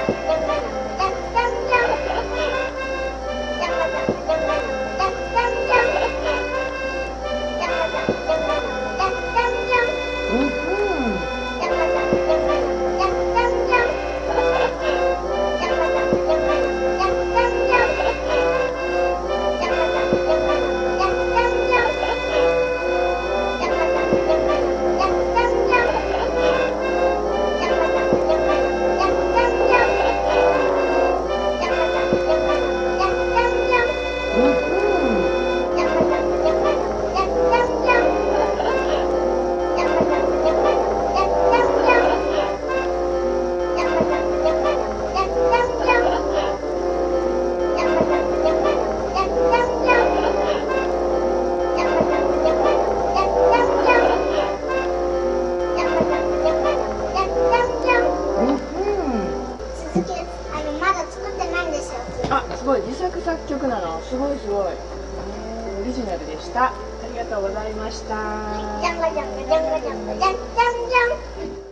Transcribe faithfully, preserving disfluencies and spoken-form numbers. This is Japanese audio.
あ、すごい自作作曲なの。すごいすごい。えー、オリジナルでした。ありがとうございました。 じゃんがじゃんがじゃんがじゃんがじゃんじゃんじゃん。